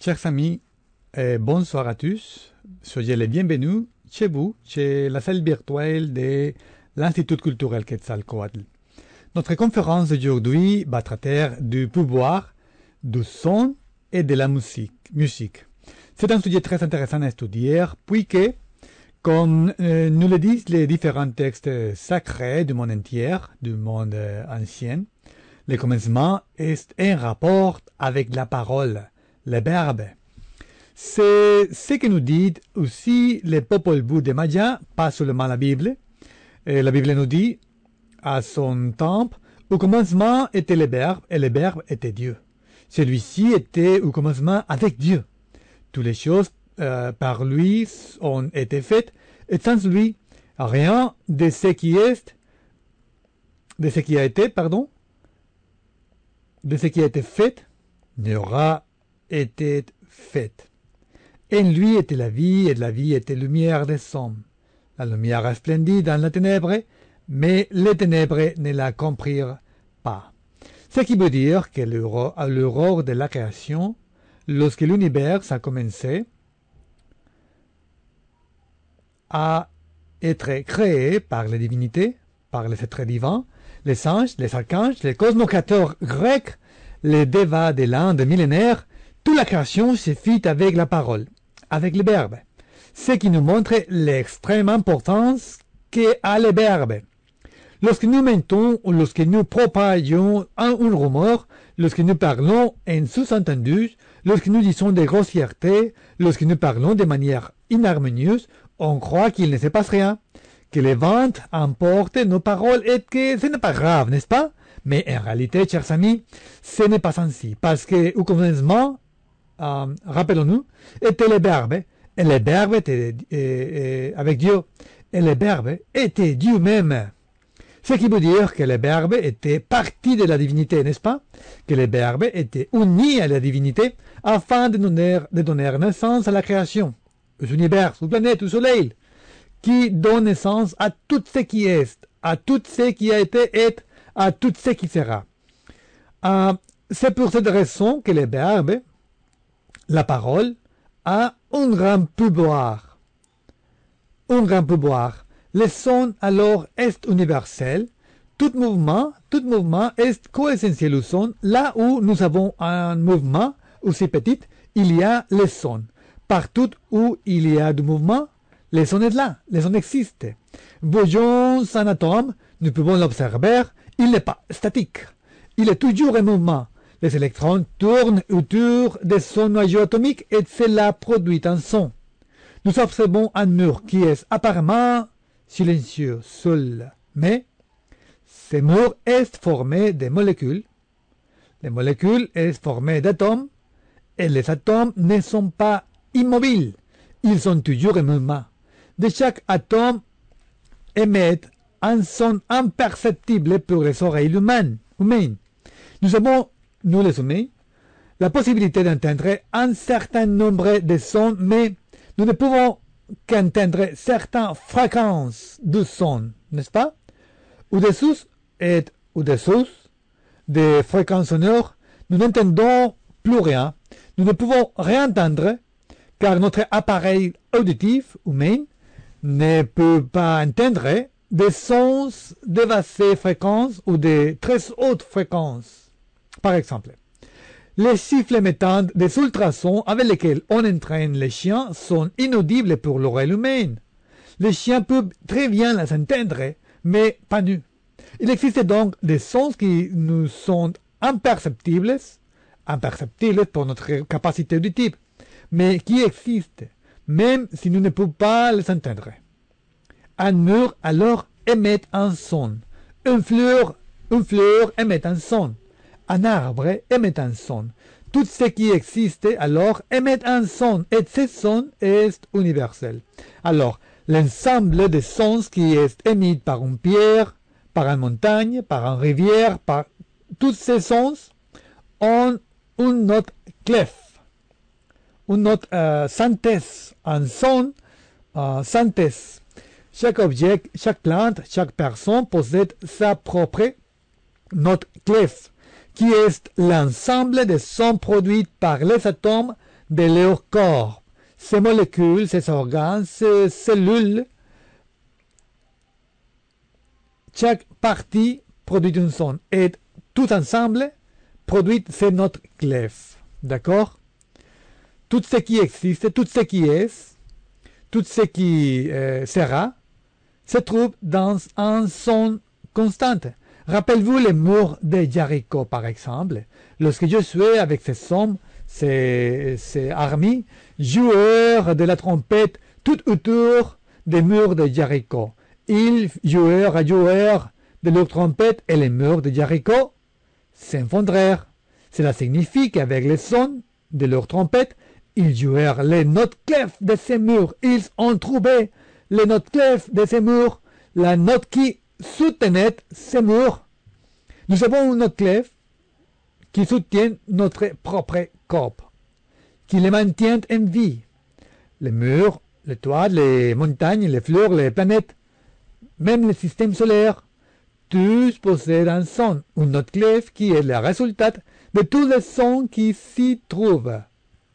Chers amis, bonsoir à tous. Soyez les bienvenus chez vous, chez la salle virtuelle de l'Institut culturel Quetzalcoatl. Notre conférence d'aujourd'hui va traiter du pouvoir, du son et de la musique. C'est un sujet très intéressant à étudier, puisque, comme nous le disent les différents textes sacrés du monde entier, du monde ancien, le commencement est un rapport avec la parole, le verbe. C'est ce que nous dit aussi le Popol Vuh de Maya, pas seulement la Bible. Et la Bible nous dit, à son temps, au commencement était le verbe, et le verbe était Dieu. Celui-ci était au commencement avec Dieu. Toutes les choses par lui ont été faites, et sans lui, rien de ce qui a été fait, n'aura été fait. En lui était la vie, et la vie était lumière des hommes. La lumière resplendit dans la ténèbre, mais les ténèbres ne la comprirent pas. Ce qui veut dire que à l'aurore de la création, lorsque l'univers a commencé à être créé par les divinités, par les êtres divins, les anges, les archanges, les cosmocrateurs grecs, les devas de l'Inde millénaire, toute la création se fit avec la parole, avec le verbe. Ce qui nous montre l'extrême importance qu'a le verbe. Lorsque nous mentons ou lorsque nous propagions un rumeur, lorsque nous parlons en sous-entendu, lorsque nous disons des grossièretés, lorsque nous parlons de manière inharmonieuse, on croit qu'il ne se passe rien, que les vents emportent nos paroles et que ce n'est pas grave, n'est-ce pas? Mais en réalité, chers amis, ce n'est pas ainsi, parce que au commencement, rappelons-nous, était le verbe, et le verbe était avec Dieu, et le verbe était Dieu même. Ce qui veut dire que le verbe était partie de la divinité, n'est-ce pas? Que le verbe était uni à la divinité afin de donner naissance à la création, aux univers, aux planètes, au soleil, qui donne naissance à tout ce qui est, à tout ce qui a été et à tout ce qui sera. C'est pour cette raison que le verbe, la parole, a un grand pouvoir. Un grand pouvoir. Le son alors est universel. Tout mouvement est coessentiel au son. Là où nous avons un mouvement aussi petit, il y a le son. Partout où il y a du mouvement, le son est là, le son existe. Voyons un atome, nous pouvons l'observer, il n'est pas statique. Il est toujours en mouvement. Les électrons tournent autour de son noyau atomique et cela produit un son. Nous observons un mur qui est apparemment silencieux, seul, mais ce mur est formé de molécules. Les molécules sont formées d'atomes et les atomes ne sont pas immobiles, ils sont toujours en mouvement. De chaque atome émet un son imperceptible pour les oreilles humaines. Nous avons, nous les humains, la possibilité d'entendre un certain nombre de sons, mais nous ne pouvons qu'entendre certaines fréquences de son, n'est-ce pas? Au-dessous des fréquences sonores, nous n'entendons plus rien. Nous ne pouvons rien entendre car notre appareil auditif humain ne peut pas entendre des sons de basses fréquences ou de très hautes fréquences. Par exemple, les siffles émettant des ultrasons avec lesquels on entraîne les chiens sont inaudibles pour l'oreille humaine. Les chiens peuvent très bien les entendre, mais pas nous. Il existe donc des sons qui nous sont imperceptibles pour notre capacité auditive, mais qui existent, même si nous ne pouvons pas les entendre. Un mur alors émet un son. Une fleur émet un son. Un arbre émet un son. Tout ce qui existe alors émet un son, et ce son est universel. Alors, l'ensemble des sons qui est émis par une pierre, par une montagne, par une rivière, par tous ces sons ont une note clef, une note synthèse, un son synthèse. Chaque objet, chaque plante, chaque personne possède sa propre note clef, qui est l'ensemble des sons produits par les atomes de leur corps. Ces molécules, ces organes, ces cellules, chaque partie produit un son et tout ensemble produit ces notes clefs. D'accord? Tout ce qui existe, tout ce qui est, tout ce qui sera, se trouve dans un son constant. Rappelez-vous les murs de Jéricho, par exemple. Lorsque je suis avec ces hommes, ces armées, joueurs de la trompette, tout autour des murs de Jéricho. Ils jouèrent à jouer de leur trompette et les murs de Jéricho s'effondrèrent. Cela signifie qu'avec les sons de leur trompette, ils jouèrent les notes clefs de ces murs. Ils ont trouvé les notes clefs de ces murs, la note qui soutenait ces murs. Nous avons une note clef qui soutient notre propre corps, qui les maintient en vie. Les murs, les toits, les montagnes, les fleurs, les planètes, même le système solaire, tous possèdent un son, une note clef qui est le résultat de tous les sons qui s'y trouvent.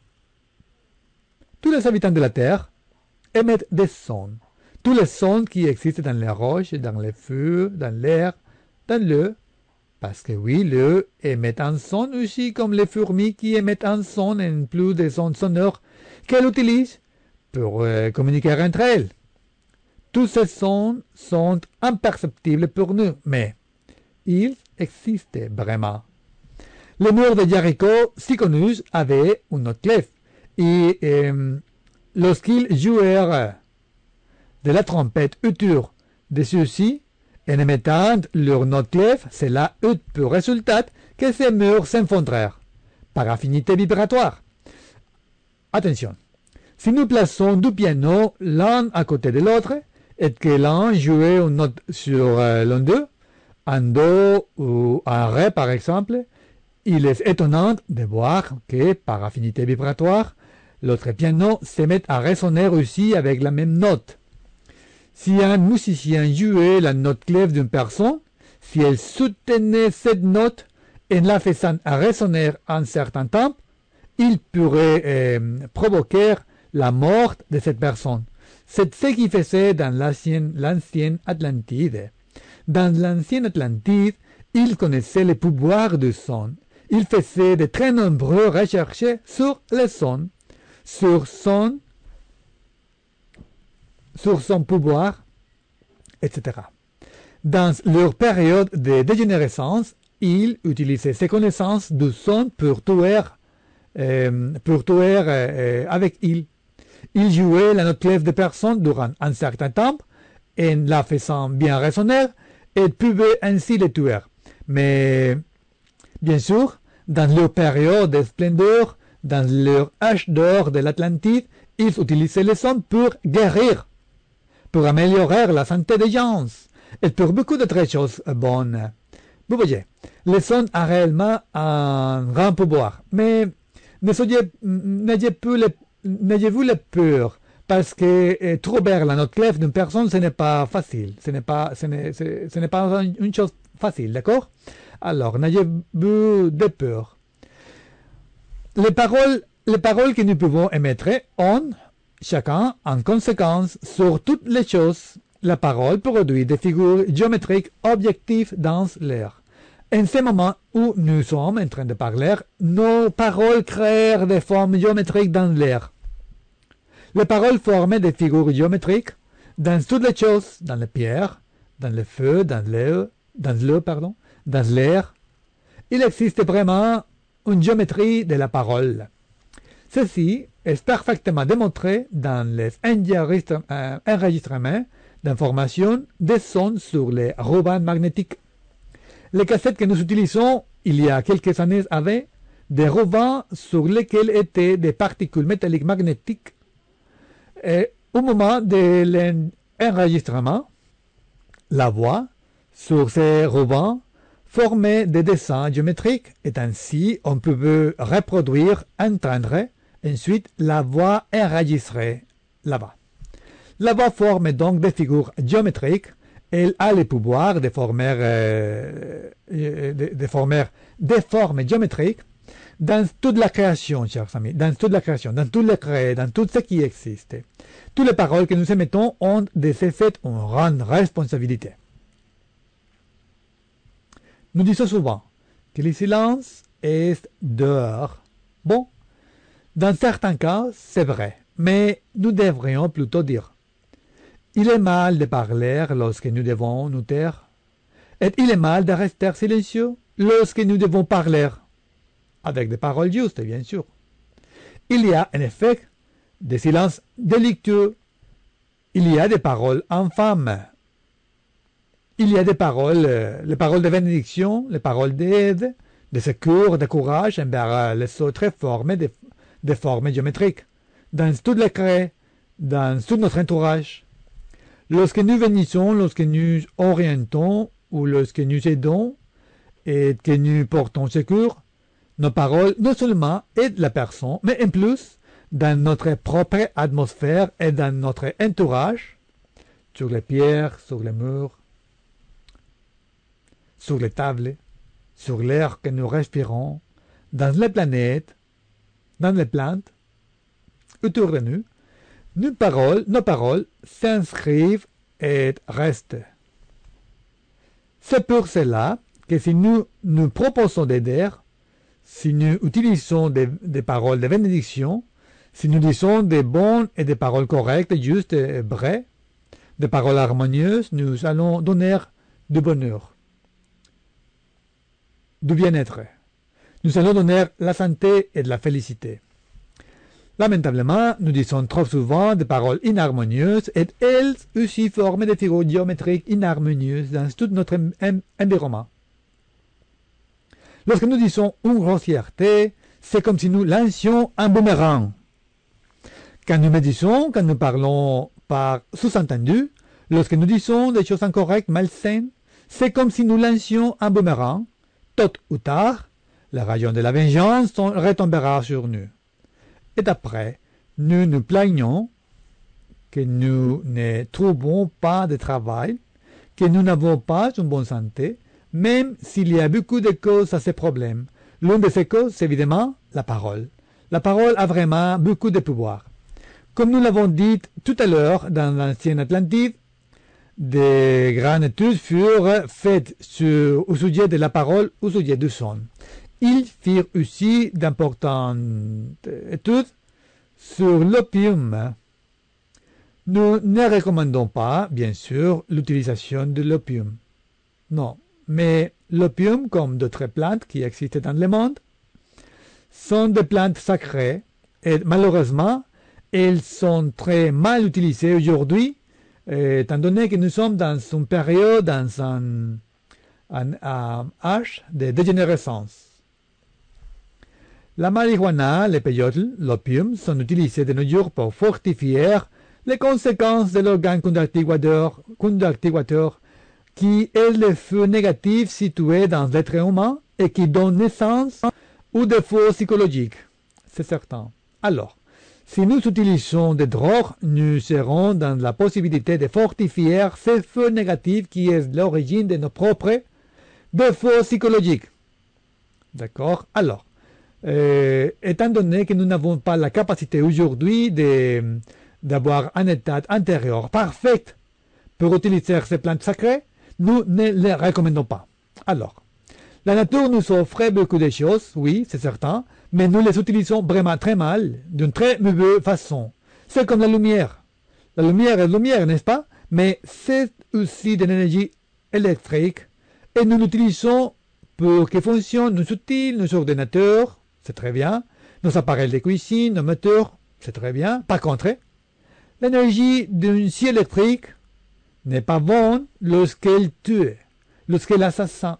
Tous les habitants de la Terre émettent des sons. Tous les sons qui existent dans les roches, dans les feux, dans l'air, dans l'eau. Parce que oui, l'eau émet un son aussi comme les fourmis qui émettent un son en plus des sons sonores qu'elles utilisent pour communiquer entre elles. Tous ces sons sont imperceptibles pour nous, mais ils existent vraiment. Les murs de Jéricho, si connus, avaient une note clef. Et lorsqu'ils jouèrent de la trompette autour de ceux-ci, en émettant leur note clef, cela eut pour résultat que ces murs s'effondrèrent par affinité vibratoire. Attention, si nous plaçons deux pianos l'un à côté de l'autre, et que l'un jouait une note sur l'un d'eux, un do ou un ré par exemple, il est étonnant de voir que par affinité vibratoire, l'autre piano se met à résonner aussi avec la même note. Si un musicien jouait la note clef d'une personne, si elle soutenait cette note en la faisant résonner un certain temps, il pourrait provoquer la mort de cette personne. C'est ce qui faisait dans l'ancienne Atlantide. Dans l'ancienne Atlantide, il connaissait le pouvoir du son. Il faisait de très nombreuses recherches sur le son, sur son pouvoir, etc. Dans leur période de dégénérescence, ils utilisaient ces connaissances du son pour tuer avec ils. Ils jouaient la note clef de personnes durant un certain temps, en la faisant bien résonner, et pouvaient ainsi les tuer. Mais, bien sûr, dans leur période de splendeur, dans leur âge d'or de l'Atlantide, ils utilisaient le son pour guérir, pour améliorer la santé des gens, et pour beaucoup d'autres choses bonnes. Vous voyez, le son a réellement un grand pouvoir, mais n'ayez-vous la peur, parce que trouver la note clef d'une personne, ce n'est pas facile, ce n'est pas une chose facile, d'accord? Alors, n'ayez-vous de peur. Les paroles que nous pouvons émettre ont, chacun, en conséquence, sur toutes les choses, la parole produit des figures géométriques objectives dans l'air. En ce moment où nous sommes en train de parler, nos paroles créent des formes géométriques dans l'air. Les paroles forment des figures géométriques dans toutes les choses, dans les pierres, dans le feu, dans l'air. Il existe vraiment une géométrie de la parole. Ceci est parfaitement démontré dans les enregistrements d'informations des sons sur les rubans magnétiques. Les cassettes que nous utilisons il y a quelques années avaient des rubans sur lesquels étaient des particules métalliques magnétiques. Et au moment de l'enregistrement, la voix sur ces rubans formait des dessins géométriques et ainsi on pouvait reproduire, entendre ensuite la voix enregistrée là-bas. La voix forme donc des figures géométriques. Elle a le pouvoir de former des formes géométriques dans toute la création, chers amis, dans toute la création, dans tout le créé, dans tout ce qui existe. Toutes les paroles que nous émettons ont des effets, une grande responsabilité. Nous disons souvent que le silence est dehors. Bon, dans certains cas, c'est vrai, mais nous devrions plutôt dire il est mal de parler lorsque nous devons nous taire. Et il est mal de rester silencieux lorsque nous devons parler. Avec des paroles justes, bien sûr. Il y a en effet des silences délictueux. Il y a des paroles infâmes. Il y a des paroles, les paroles de bénédiction, les paroles d'aide, de secours, de courage envers les autres formes, des formes géométriques, dans tout le créé, dans tout notre entourage. Lorsque nous bénissons, lorsque nous orientons, ou lorsque nous aidons et que nous portons secours, nos paroles non seulement aident la personne, mais en plus, dans notre propre atmosphère et dans notre entourage, sur les pierres, sur les murs, sur les tables, sur l'air que nous respirons, dans les planètes, dans les plantes, autour de nous, nos paroles s'inscrivent et restent. C'est pour cela que si nous nous proposons d'aider, si nous utilisons des paroles de bénédiction, si nous disons des bonnes et des paroles correctes, justes et vraies, des paroles harmonieuses, nous allons donner du bonheur, du bien-être. Nous allons donner la santé et de la félicité. Lamentablement, nous disons trop souvent des paroles inharmonieuses et elles aussi forment des figures géométriques inharmonieuses dans tout notre environnement. Lorsque nous disons une grossièreté, c'est comme si nous lancions un boomerang. Quand nous médisons, quand nous parlons par sous-entendu, lorsque nous disons des choses incorrectes, malsaines, c'est comme si nous lancions un boomerang. Tôt ou tard, la rayon de la vengeance retombera sur nous. Et après, nous nous plaignons que nous ne trouvons pas de travail, que nous n'avons pas une bonne santé, même s'il y a beaucoup de causes à ces problèmes. L'une de ces causes, c'est évidemment la parole. La parole a vraiment beaucoup de pouvoir. Comme nous l'avons dit tout à l'heure dans l'ancienne Atlantide, des grandes études furent faites au sujet de la parole, au sujet du son. Ils firent aussi d'importantes études sur l'opium. Nous ne recommandons pas, bien sûr, l'utilisation de l'opium. Non, mais l'opium, comme d'autres plantes qui existent dans le monde, sont des plantes sacrées et malheureusement, elles sont très mal utilisées aujourd'hui, étant donné que nous sommes dans une période, dans un âge de dégénérescence. La marijuana, le peyote, l'opium sont utilisés de nos jours pour fortifier les conséquences de l'organe conductivateur qui est le feu négatif situé dans l'être humain et qui donne naissance aux défauts psychologiques. C'est certain. Alors, si nous utilisons des drogues, nous serons dans la possibilité de fortifier ce feu négatif qui est l'origine de nos propres défauts psychologiques. D'accord? Alors, étant donné que nous n'avons pas la capacité aujourd'hui d'avoir un état intérieur parfait pour utiliser ces plantes sacrées, nous ne les recommandons pas. Alors, la nature nous offre beaucoup de choses, oui, c'est certain, mais nous les utilisons vraiment très mal, d'une très mauvaise façon. C'est comme la lumière. La lumière est lumière, n'est-ce pas? Mais c'est aussi de l'énergie électrique, et nous l'utilisons pour que fonctionnent nos outils, nos ordinateurs, c'est très bien, nos appareils de cuisine, nos moteurs, c'est très bien. Par contre, l'énergie d'une scie électrique n'est pas bonne lorsqu'elle tue, lorsqu'elle assassine,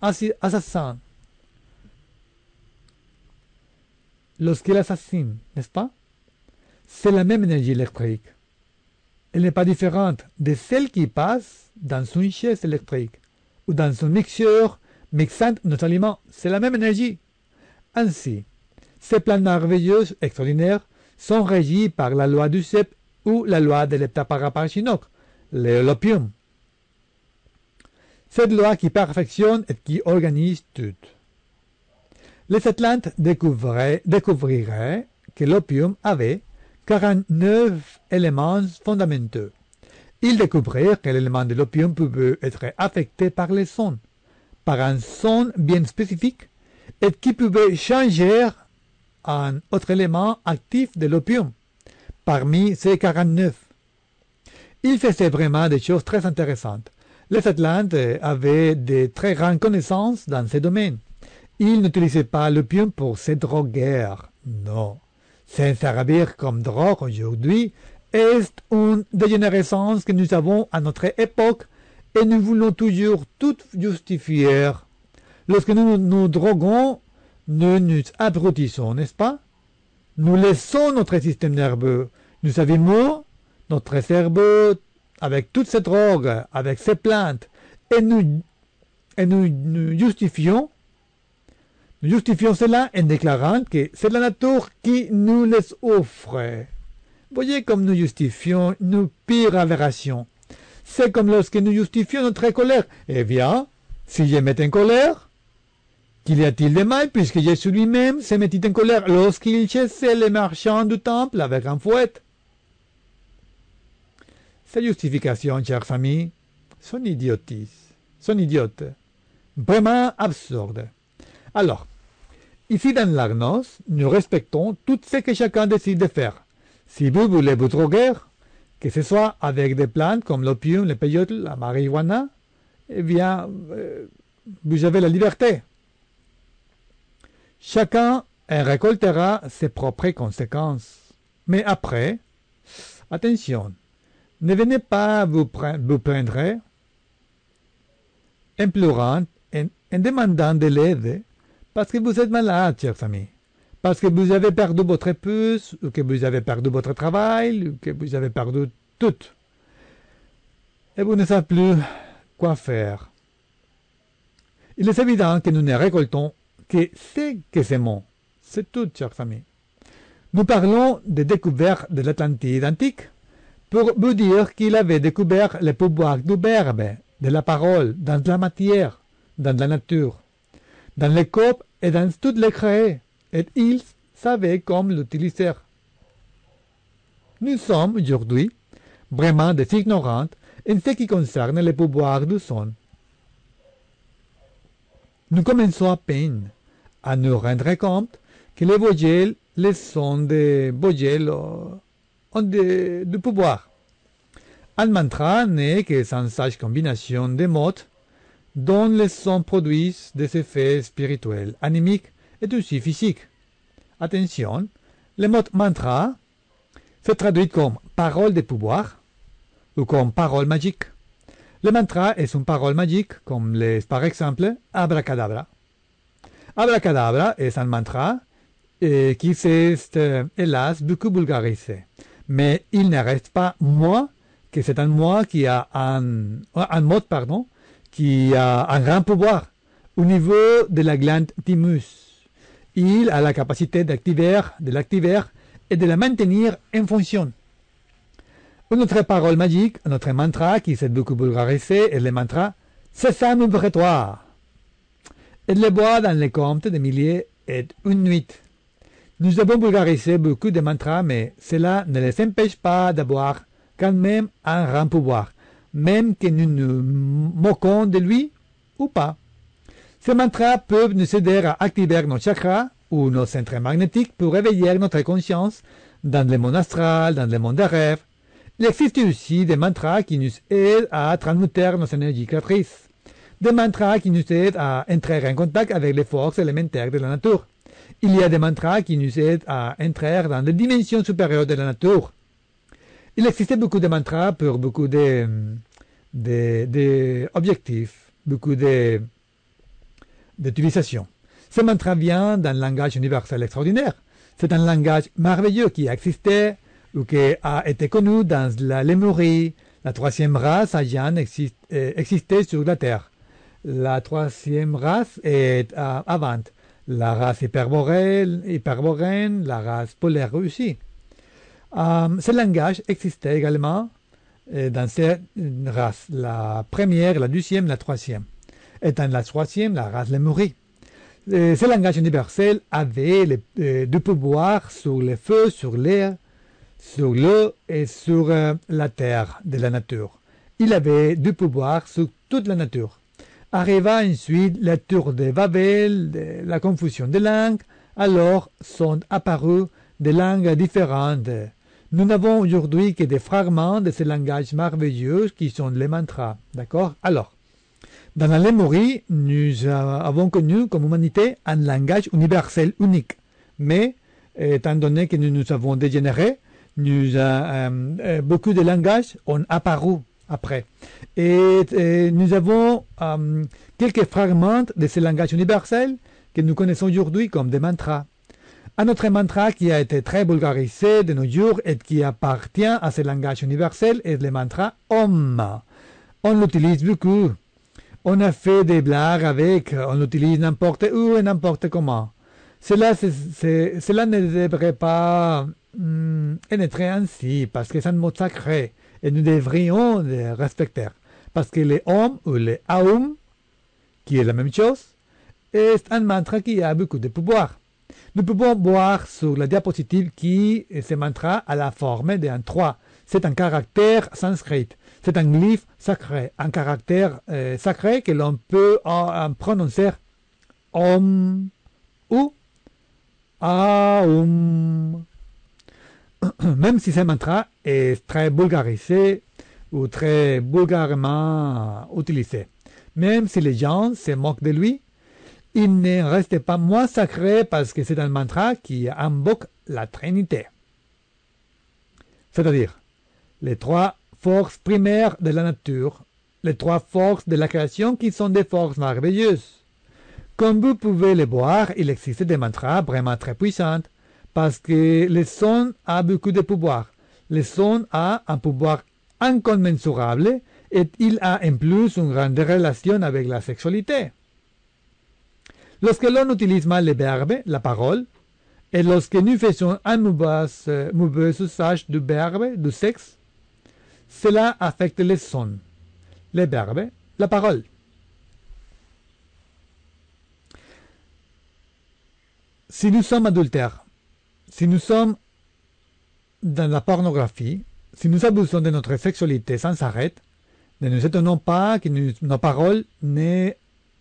n'est-ce pas? C'est la même énergie électrique. Elle n'est pas différente de celle qui passe dans une chaise électrique ou dans un mixeur mixant nos aliments. C'est la même énergie. Ainsi, ces plantes merveilleuses, extraordinaires, sont régies par la loi du CEP ou la loi de l'heptaparaparaginok, l'opium. Cette loi qui perfectionne et qui organise tout. Les Atlantes découvriraient que l'opium avait 49 éléments fondamentaux. Ils découvrirent que l'élément de l'opium pouvait être affecté par les sons, par un son bien spécifique, et qui pouvait changer un autre élément actif de l'opium, parmi ces 49. Ils faisaient vraiment des choses très intéressantes. Les Atlantes avaient de très grandes connaissances dans ces domaines. Ils n'utilisaient pas l'opium pour se droguer. Non. S'en servir comme drogue aujourd'hui est une dégénérescence que nous avons à notre époque et nous voulons toujours tout justifier. Lorsque nous nous droguons, nous nous abrutissons, n'est-ce pas? Nous laissons notre système nerveux. Nous avons notre cerveau avec toutes ces drogues, avec ces plantes, et nous justifions cela en déclarant que c'est la nature qui nous les offre. Voyez comme nous justifions nos pires aberrations. C'est comme lorsque nous justifions notre colère. Eh bien, si je mets en colère, qu'il y a-t-il de mal puisque Jésus lui-même se mettit en colère lorsqu'il chassait les marchands du temple avec un fouet? Ces justifications, chers amis, sont idiotes, vraiment absurdes. Alors, ici dans l'Arnos, nous respectons tout ce que chacun décide de faire. Si vous voulez vous droguer, que ce soit avec des plantes comme l'opium, le peyote, la marijuana, eh bien, vous avez la liberté. Chacun en récoltera ses propres conséquences. Mais après, attention, ne venez pas vous prendre en pleurant, en demandant de l'aide, parce que vous êtes malade, chers amis. Parce que vous avez perdu votre épouse, ou que vous avez perdu votre travail, ou que vous avez perdu tout. Et vous ne savez plus quoi faire. Il est évident que nous ne récoltons que ce que semons. C'est tout, chers amis. Nous parlons des découvertes de l'Atlantide antique pour vous dire qu'il avait découvert le pouvoir du verbe, de la parole, dans la matière, dans la nature, dans les corps et dans toutes les créés, et il savait comment l'utiliser. Nous sommes aujourd'hui vraiment des ignorants en ce qui concerne le pouvoir du son. Nous commençons à peine à nous rendre compte que les voyelles, les sons des voyelles ont du pouvoir. Un mantra n'est que sans sage combination de mots dont les sons produisent des effets spirituels, animiques et aussi physiques. Attention, le mot mantra se traduit comme parole de pouvoir ou comme parole magique. Le mantra est une parole magique comme par exemple abracadabra. Abracadabra est un mantra qui s'est hélas beaucoup vulgarisé. Mais il ne reste pas moi que c'est un mot qui a un mot qui a un grand pouvoir au niveau de la glande thymus. Il a la capacité de l'activer et de la maintenir en fonction. Une autre parole magique, notre mantra qui s'est beaucoup vulgarisé est le mantra Sésame ouvre-toi. Et le bois dans les contes de milliers et une nuit. Nous avons vulgarisé beaucoup de mantras, mais cela ne les empêche pas d'avoir quand même un grand pouvoir, même que nous nous moquons de lui ou pas. Ces mantras peuvent nous aider à activer nos chakras ou nos centres magnétiques pour réveiller notre conscience dans le monde astral, dans le monde des rêves. Il existe aussi des mantras qui nous aident à transmuter nos énergies créatrices. Des mantras qui nous aident à entrer en contact avec les forces élémentaires de la nature. Il y a des mantras qui nous aident à entrer dans les dimensions supérieures de la nature. Il existe beaucoup de mantras pour beaucoup d'objectifs, beaucoup d'utilisations. Ce mantra vient d'un langage universel extraordinaire. C'est un langage merveilleux qui a existé ou qui a été connu dans la Lémurie. La troisième race ayant existé sur la Terre. La troisième race est avant. La race hyperboréenne, la race polaire aussi. Ce langage existait également dans ces races. La première, la deuxième, la troisième. Et dans la troisième, la race Lémurie. Ce langage universel avait du pouvoir sur le feu, sur l'air, sur l'eau et sur la terre de la nature. Il avait du pouvoir sur toute la nature. Arriva ensuite la tour de Babel, la confusion des langues, alors sont apparues des langues différentes. Nous n'avons aujourd'hui que des fragments de ces langages merveilleux qui sont les mantras. D'accord? Alors, dans la Lémurie, nous avons connu comme humanité un langage universel unique. Mais, étant donné que nous avons dégénéré, beaucoup de langages ont apparu après. Et nous avons quelques fragments de ce langage universel que nous connaissons aujourd'hui comme des mantras. Un autre mantra qui a été très vulgarisé de nos jours et qui appartient à ce langage universel est le mantra Om. On l'utilise beaucoup. On a fait des blagues avec, on l'utilise n'importe où et n'importe comment. Cela ne devrait pas être ainsi, parce que c'est un mot sacré, et nous devrions le respecter. Parce que le Om ou le Aum, qui est la même chose, est un mantra qui a beaucoup de pouvoir. Nous pouvons voir sur la diapositive que ce mantra a la forme d'un 3. C'est un caractère sanskrit. C'est un glyphe sacré, un caractère sacré que l'on peut prononcer Om ou Aum. Même si ce mantra est très vulgarisé ou très vulgairement utilisé. Même si les gens se moquent de lui, il ne reste pas moins sacré parce que c'est un mantra qui invoque la Trinité. C'est-à-dire les trois forces primaires de la nature, les trois forces de la création qui sont des forces merveilleuses. Comme vous pouvez le voir, il existe des mantras vraiment très puissants parce que le son a beaucoup de pouvoir. Le son a un pouvoir incommensurable et il a en plus une grande relation avec la sexualité. Lorsque l'on utilise mal le verbe, la parole, et lorsque nous faisons un mauvais usage du verbe, du sexe, cela affecte les sons, le verbe, la parole. Si nous sommes adultères, si nous sommes dans la pornographie, si nous abusons de notre sexualité sans arrêt, ne nous étonnons pas que nos paroles n'aient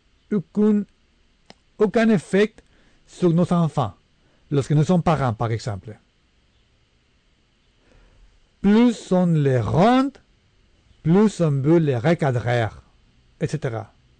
aucun effet sur nos enfants, lorsque nous sommes parents par exemple. Plus on les rend, plus on veut les recadrer, etc.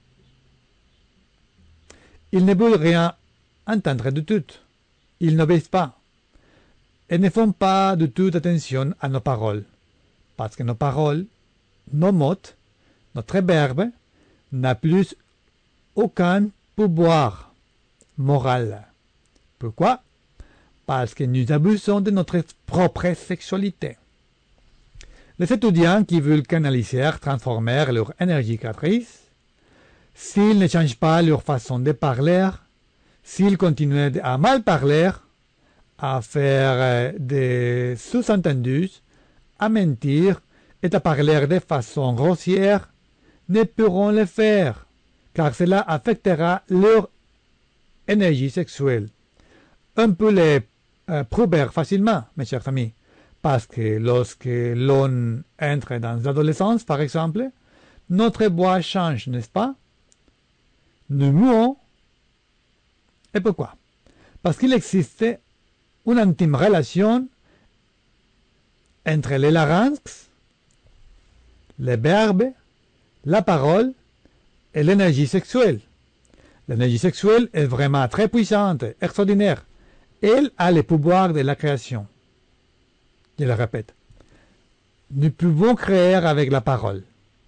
Ils ne veulent rien entendre du tout. Ils n'obéissent pas. Et ne font pas du tout attention à nos paroles. Parce que nos paroles, nos mots, notre verbe, n'a plus aucun pouvoir moral. Pourquoi? Parce que nous abusons de notre propre sexualité. Les étudiants qui veulent canaliser, transformer leur énergie créatrice, s'ils ne changent pas leur façon de parler, s'ils continuent à mal parler, à faire des sous-entendus, à mentir et à parler de façon grossière, ne pourront le faire, car cela affectera leur énergie sexuelle. On peut les prouver facilement, mes chers amis, parce que lorsque l'on entre dans l'adolescence, par exemple, notre voix change, n'est-ce pas? Nous muons. Et pourquoi? Parce qu'il existe une intime relation entre les larynx, les verbes, la parole et l'énergie sexuelle. L'énergie sexuelle est vraiment très puissante, extraordinaire. Elle a le pouvoir de la création. Je le répète. Nous pouvons créer avec la parole.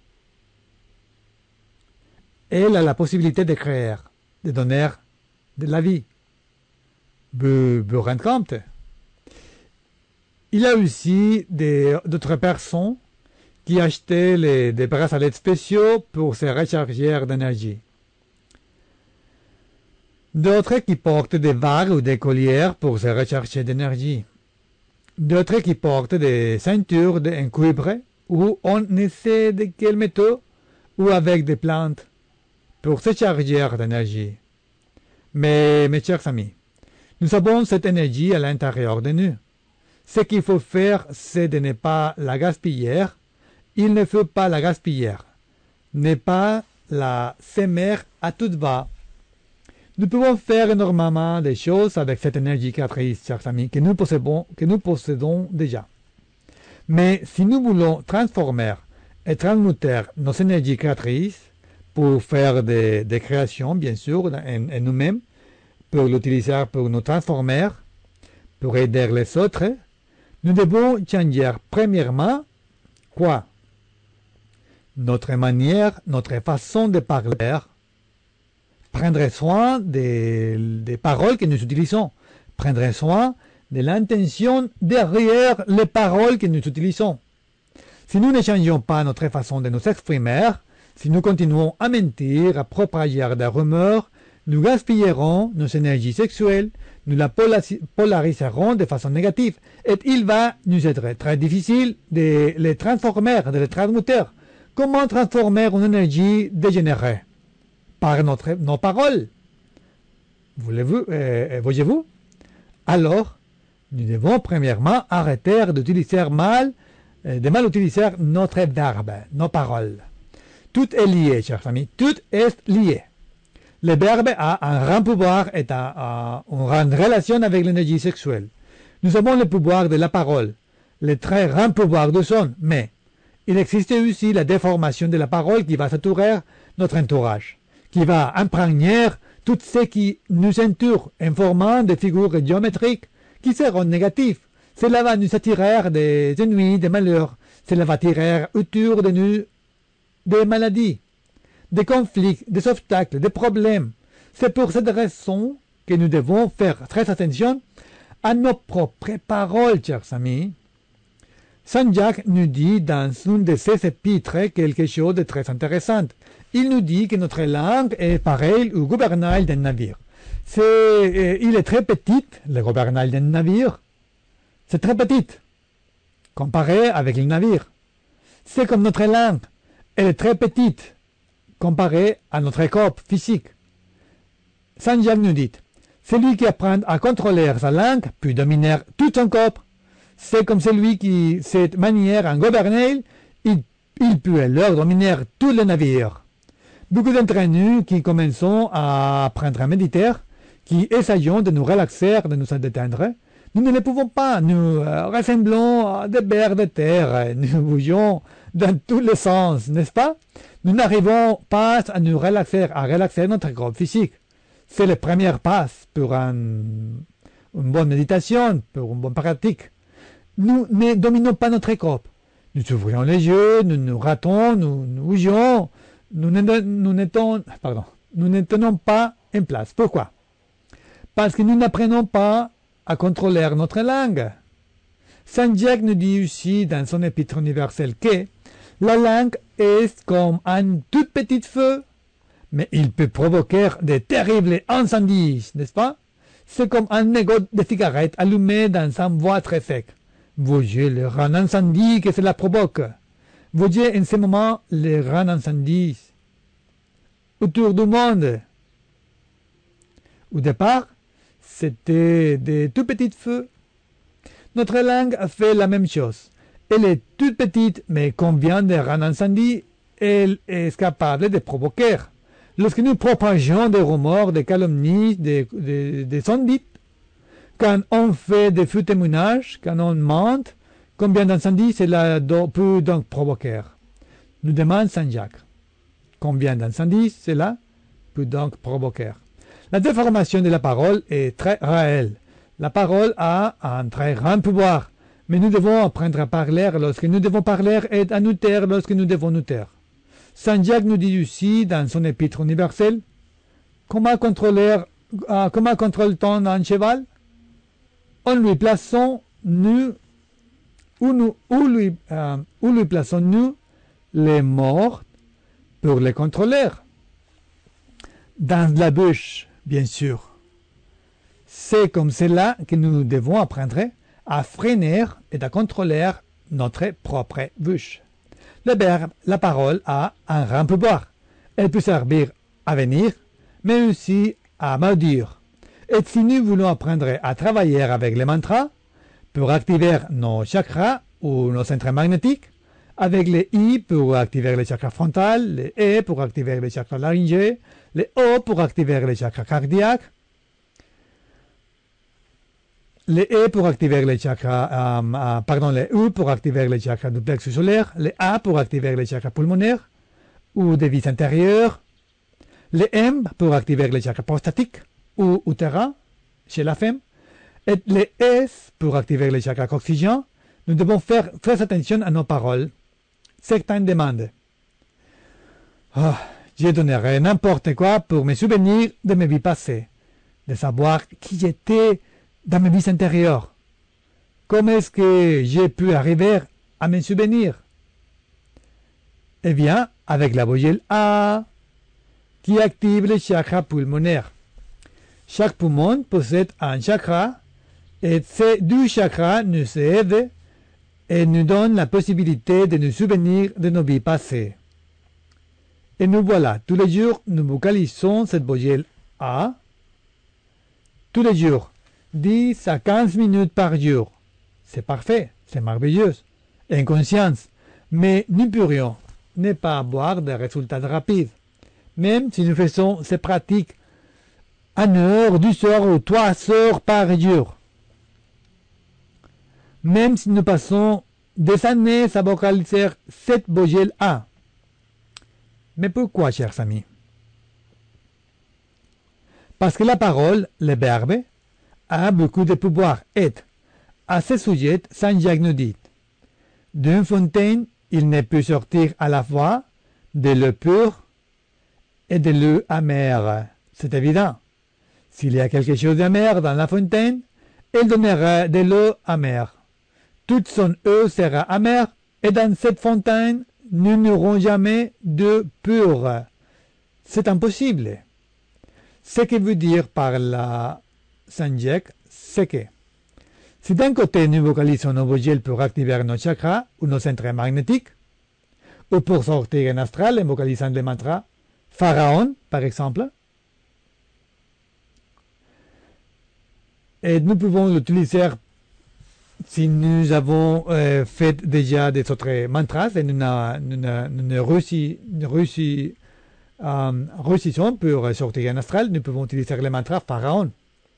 Elle a la possibilité de créer, de donner de la vie. Vous vous rendez compte? Il y a aussi d'autres personnes qui achetaient des bracelets spéciaux pour se recharger d'énergie. D'autres qui portent des vagues ou des collières pour se recharger d'énergie. D'autres qui portent des ceintures en cuivre où on ne sait de quel métaux ou avec des plantes pour se charger d'énergie. Mais, mes chers amis, nous avons cette énergie à l'intérieur de nous. Ce qu'il faut faire, c'est de ne pas la gaspiller. Il ne faut pas la gaspiller. Ne pas la semer à tout va. Nous pouvons faire énormément de choses avec cette énergie créatrice, chers amis, que nous possédons déjà. Mais si nous voulons transformer et transmuter nos énergies créatrices pour faire des créations, bien sûr, en nous-mêmes, pour l'utiliser pour nous transformer, pour aider les autres, nous devons changer premièrement quoi? Notre manière, notre façon de parler, prendre soin des paroles que nous utilisons, prendre soin de l'intention derrière les paroles que nous utilisons. Si nous ne changeons pas notre façon de nous exprimer, si nous continuons à mentir, à propager des rumeurs, nous gaspillerons nos énergies sexuelles, nous la polariserons de façon négative, et il va nous être très difficile de les transformer, de les transmuter. Comment transformer une énergie dégénérée? Par nos paroles. Voyez-vous? Alors, nous devons premièrement arrêter d'utiliser de mal utiliser notre verbe, nos paroles. Tout est lié, chers amis, tout est lié. Le verbe a un grand pouvoir et a une grande relation avec l'énergie sexuelle. Nous avons le pouvoir de la parole, le très grand pouvoir du son, mais il existe aussi la déformation de la parole qui va saturer notre entourage, qui va imprégner tout ce qui nous entoure en formant des figures géométriques qui seront négatives. Cela va nous attirer des ennuis, des malheurs. Cela va tirer autour de nous des maladies, des conflits, des obstacles, des problèmes. C'est pour cette raison que nous devons faire très attention à nos propres paroles, chers amis. Saint Jacques nous dit dans une de ses épîtres quelque chose de très intéressant. Il nous dit que notre langue est pareille au gouvernail d'un navire. Il est très petit, le gouvernail d'un navire. C'est très petit, comparé avec le navire. C'est comme notre langue. Elle est très petite, comparée à notre corps physique. Saint Jacques nous dit, celui qui apprend à contrôler sa langue peut dominer tout son corps. C'est comme celui qui, cette manière, en gouvernail, il peut alors dominer tout le navire. Beaucoup d'entre nous qui commençons à apprendre à méditer, qui essayons de nous relaxer, de nous détendre, nous ne le pouvons pas. Nous ressemblons à des vers de terre. Nous bougeons dans tous les sens, n'est-ce pas? Nous n'arrivons pas à nous relaxer, à relaxer notre corps physique. C'est le premier pas pour une bonne méditation, pour une bonne pratique. Nous ne dominons pas notre corps. Nous ouvrons les yeux, nous nous ratons, nous bougeons, nous ne tenons pas en place. Pourquoi? Parce que nous n'apprenons pas à contrôler notre langue. Saint Jacques nous dit aussi dans son épître universel que la langue est comme un tout petit feu, mais il peut provoquer de terribles incendies, n'est-ce pas? C'est comme un mégot de cigarette allumé dans un bois très sec. Voyez le grand incendie que cela provoque. Voyez en ce moment les grands incendies autour du monde. Au départ, c'était des tout petits feux. Notre langue fait la même chose. Elle est toute petite, mais combien de grands incendies elle est capable de provoquer? Lorsque nous propageons des rumeurs, des calomnies, des sons-dits, quand on fait des faux témoignages, quand on ment, combien d'incendies cela peut donc provoquer? Nous demande Saint Jacques. Combien d'incendies cela peut donc provoquer? La déformation de la parole est très réelle. La parole a un très grand pouvoir, mais nous devons apprendre à parler lorsque nous devons parler et à nous taire lorsque nous devons nous taire. Saint Jacques nous dit aussi dans son épître universel, comment contrôle-t-on un cheval? En lui plaçons nous où lui plaçons-nous les morts pour les contrôler? Dans la bouche, bien sûr. C'est comme cela que nous devons apprendre à freiner et à contrôler notre propre bouche. Le verbe, la parole a un grand pouvoir. Elle peut servir à venir, mais aussi à maudire. Et si nous voulons apprendre à travailler avec les mantras pour activer nos chakras ou nos centres magnétiques, avec les I pour activer les chakras frontales, les E pour activer les chakras laryngés, les O pour activer les chakras cardiaques, les E pour activer les chakras, les U pour activer les chakras du plexus solaire, les A pour activer les chakras pulmonaires ou des vis intérieures, les M pour activer les chakras prostatiques ou utérins chez la femme, et les S pour activer les chakras coccygiens. Nous devons faire très attention à nos paroles. Certains demandent je donnerais n'importe quoi pour me souvenir de mes vies passées, de savoir qui j'étais dans mes vies intérieures. Comment est-ce que j'ai pu arriver à me souvenir? Eh bien, avec la voyelle A, qui active le chakra pulmonaire. Chaque poumon possède un chakra, et ces deux chakras nous aident et nous donnent la possibilité de nous souvenir de nos vies passées. Et nous voilà, tous les jours, nous vocalisons cette voyelle A, tous les jours, 10 à 15 minutes par jour. C'est parfait, c'est merveilleux, en conscience, mais nous pourrions ne pas avoir de résultats rapides, même si nous faisons ces pratiques 1 heure, 2 heures ou 3 heures par jour. Même si nous passons des années à vocaliser cette voyelle A. Mais pourquoi, chers amis? Parce que la parole, le verbe, a beaucoup de pouvoir. Et, à ce sujet, Saint Jacques nous dit, d'une fontaine, il ne peut sortir à la fois de l'eau pure et de l'eau amère. C'est évident. S'il y a quelque chose d'amer dans la fontaine, elle donnera de l'eau amère. Toute son eau sera amère, et dans cette fontaine, nous n'aurons jamais d'eau pure. C'est impossible. Ce que veut dire par la Saint Jacques, c'est que si d'un côté nous vocalisons nos voyelles pour activer nos chakras ou nos centres magnétiques, ou pour sortir en astral en vocalisant les mantras, Pharaon par exemple, et nous pouvons l'utiliser si nous avons fait déjà des autres mantras et nous réussissons pour sortir en astral, nous pouvons utiliser le mantra Pharaon.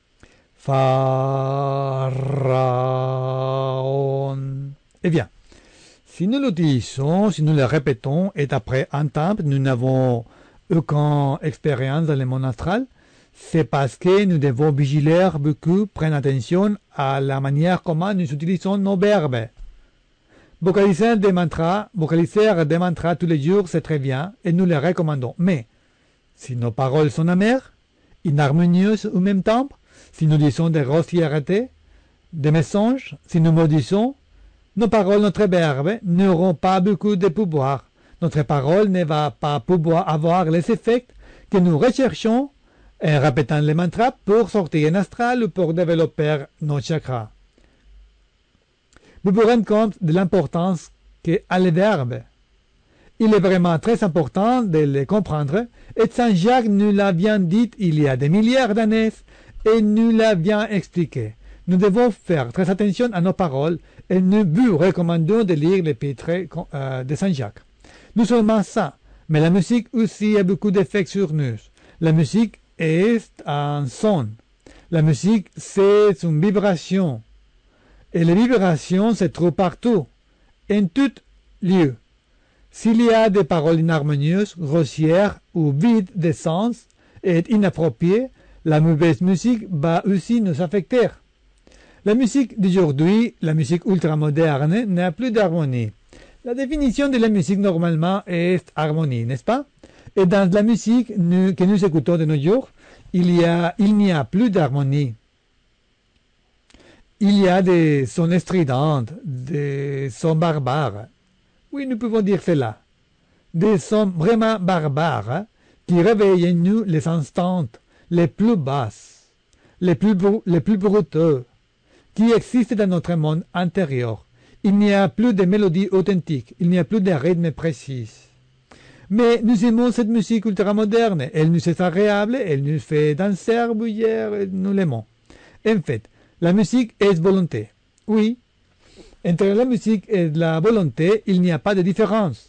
Pharaon. Eh bien, si nous l'utilisons, si nous le répétons, et après un temps, nous n'avons aucune expérience dans le monde astral, c'est parce que nous devons vigiler beaucoup, prendre attention à la manière comment nous utilisons nos verbes. Vocaliser des mantras tous les jours, c'est très bien, et nous les recommandons. Mais, si nos paroles sont amères, inharmonieuses au même temps, si nous disons des grossièretés, des mensonges, si nous maudissons, nos paroles, notre verbe, n'auront pas beaucoup de pouvoir. Notre parole ne va pas pouvoir avoir les effets que nous recherchons en répétant les mantras pour sortir en astral ou pour développer nos chakras. Vous vous rendez compte de l'importance qu'a le verbe. Il est vraiment très important de le comprendre, et Saint Jacques nous l'a bien dit il y a des milliards d'années, et nous l'a bien expliqué. Nous devons faire très attention à nos paroles, et nous vous recommandons de lire l'épître de Saint Jacques. Non seulement ça, mais la musique aussi a beaucoup d'effets sur nous. La musique est un son. La musique, c'est une vibration. Et les vibrations se trouvent partout, en tout lieu. S'il y a des paroles inharmonieuses, grossières ou vides de sens et inappropriées, la mauvaise musique va aussi nous affecter. La musique d'aujourd'hui, la musique ultramoderne, n'a plus d'harmonie. La définition de la musique normalement est harmonie, n'est-ce pas? Et dans la musique que nous écoutons de nos jours, il n'y a plus d'harmonie. Il y a des sons stridents, des sons barbares. Oui, nous pouvons dire cela. Des sons vraiment barbares qui réveillent en nous les instants les plus basses, les plus brutaux, qui existent dans notre monde intérieur. Il n'y a plus de mélodies authentiques, il n'y a plus de rythme précis. Mais nous aimons cette musique ultramoderne. Elle nous est agréable, elle nous fait danser, bouillir, nous l'aimons. En fait, la musique est volonté. Oui, entre la musique et la volonté, il n'y a pas de différence.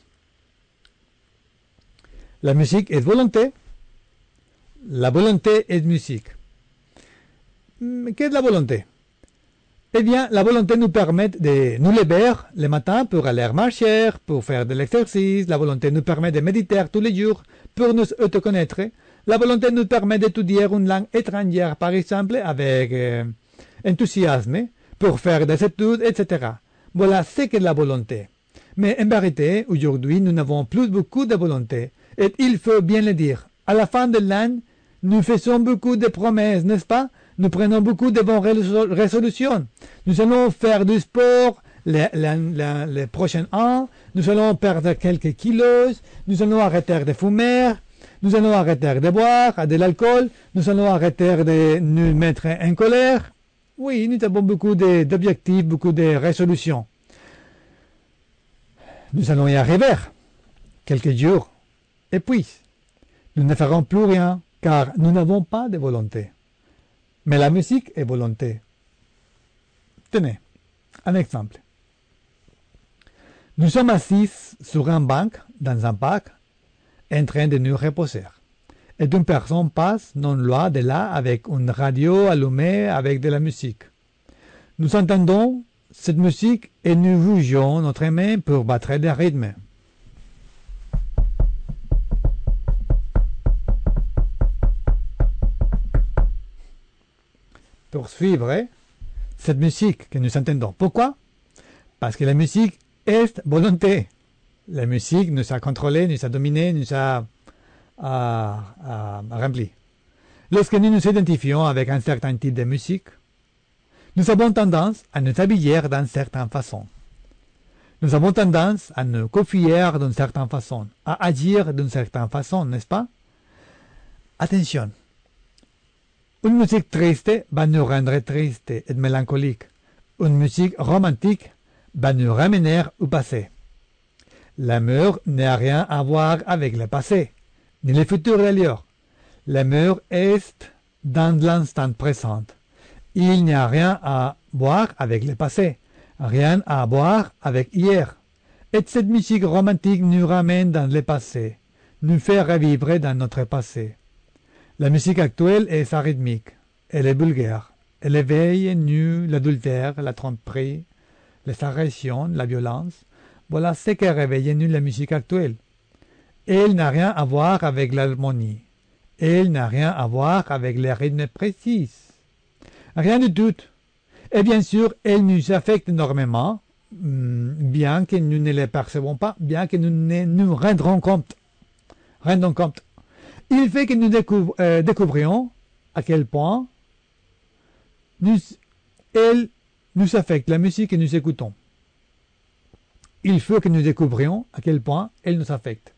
La musique est volonté, la volonté est musique. Qu'est-ce la volonté? Eh bien, la volonté nous permet de nous lever le matin pour aller marcher, pour faire de l'exercice. La volonté nous permet de méditer tous les jours pour nous auto-connaître. La volonté nous permet d'étudier une langue étrangère, par exemple, avec enthousiasme, pour faire des études, etc. Voilà ce qu'est la volonté. Mais en vérité, aujourd'hui, nous n'avons plus beaucoup de volonté. Et il faut bien le dire. À la fin de l'année, nous faisons beaucoup de promesses, n'est-ce pas? Nous prenons beaucoup de bonnes résolutions. Nous allons faire du sport les prochains ans. Nous allons perdre quelques kilos. Nous allons arrêter de fumer. Nous allons arrêter de boire de l'alcool. Nous allons arrêter de nous mettre en colère. Oui, nous avons beaucoup d'objectifs, beaucoup de résolutions. Nous allons y arriver quelques jours. Et puis, nous ne ferons plus rien, car nous n'avons pas de volonté. Mais la musique est volonté. Tenez, un exemple. Nous sommes assis sur un banc dans un parc, en train de nous reposer. Et une personne passe non loin de là avec une radio allumée avec de la musique. Nous entendons cette musique et nous bougeons notre main pour battre le rythme. Pour suivre cette musique que nous entendons. Pourquoi? Parce que la musique est volonté. La musique nous a contrôlés, nous a dominés, nous a remplis. Lorsque nous nous identifions avec un certain type de musique, nous avons tendance à nous habiller d'une certaine façon. Nous avons tendance à nous confier d'une certaine façon, à agir d'une certaine façon, n'est-ce pas? Attention. Une musique triste va nous rendre tristes et mélancoliques. Une musique romantique va nous ramener au passé. L'amour n'a rien à voir avec le passé, ni le futur d'ailleurs. L'amour est dans l'instant présent. Il n'y a rien à voir avec le passé, rien à voir avec hier. Et cette musique romantique nous ramène dans le passé, nous fait revivre dans notre passé. La musique actuelle est arythmique, elle est vulgaire, elle éveille nu l'adultère, la tromperie, les agressions, la violence. Voilà ce qui réveille nu la musique actuelle. Elle n'a rien à voir avec l'harmonie, elle n'a rien à voir avec les rythmes précis. Rien du tout. Et bien sûr, elle nous affecte énormément, bien que nous ne les percevons pas, bien que nous ne nous rendrons compte. Il fait que nous découvrions à quel point elle nous affecte, la musique que nous écoutons. Il faut que nous découvrions à quel point elle nous affecte.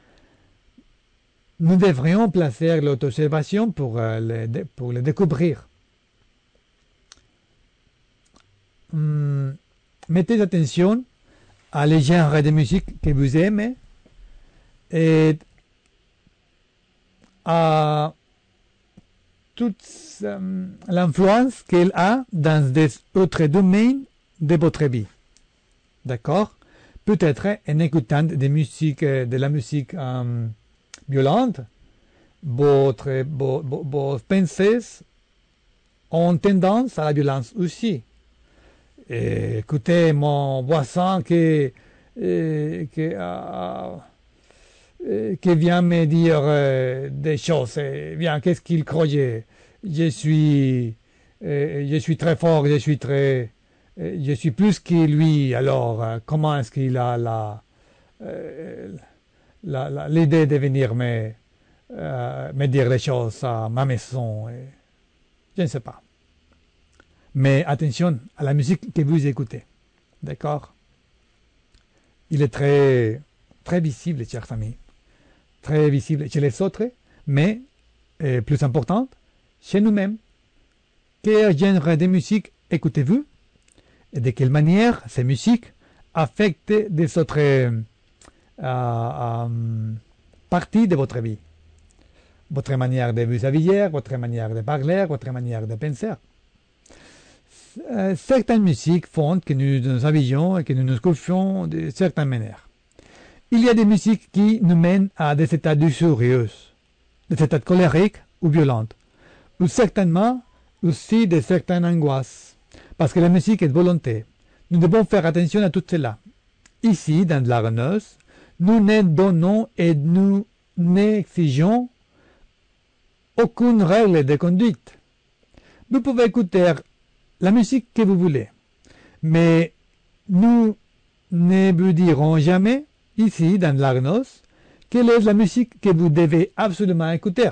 Nous devrions placer l'auto-observation pour le découvrir. Mettez attention à les genres de musique que vous aimez et à toute l'influence qu'elle a dans des autres domaines de votre vie. D'accord? Peut-être en écoutant de la musique violente, vos pensées ont tendance à la violence aussi. Écoutez mon voisin qui vient me dire des choses. Bien, qu'est-ce qu'il croyait? Je suis très fort, je suis plus que lui. Alors, comment est-ce qu'il a l'idée de venir me dire des choses à ma maison? Je ne sais pas. Mais attention à la musique que vous écoutez. D'accord? Il est très, très visible, chers amis. Très visible chez les autres, mais plus important, chez nous-mêmes. Quel genre de musique écoutez-vous? Et de quelle manière ces musiques affectent des autres partie de votre vie. Votre manière de vous habiller, votre manière de parler, votre manière de penser. Certaines musiques font que nous nous habillons et que nous nous couchons de certaines manières. Il y a des musiques qui nous mènent à des états d'usurieux, des états colériques ou violents, ou certainement aussi de certaines angoisses, parce que la musique est de volonté. Nous devons faire attention à tout cela. Ici, dans la noce, nous ne donnons et nous n'exigeons aucune règle de conduite. Vous pouvez écouter la musique que vous voulez, mais nous ne vous dirons jamais, ici, dans l'Arnos, quelle est la musique que vous devez absolument écouter.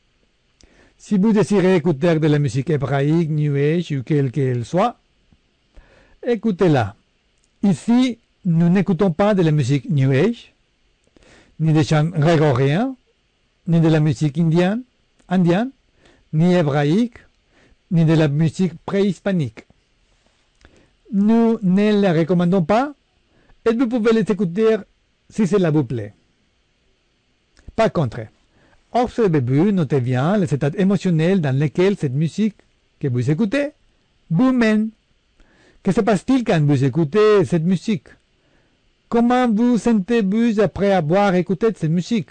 Si vous désirez écouter de la musique hébraïque, New Age ou quelle qu'elle soit, écoutez-la. Ici, nous n'écoutons pas de la musique New Age, ni des chants grégoriens, ni de la musique indienne, ni hébraïque, ni de la musique préhispanique. Nous ne les recommandons pas et vous pouvez les écouter si cela vous plaît. Par contre, observez-vous, notez bien les états émotionnels dans lesquels cette musique que vous écoutez vous mène. Que se passe-t-il quand vous écoutez cette musique? Comment vous sentez-vous après avoir écouté cette musique?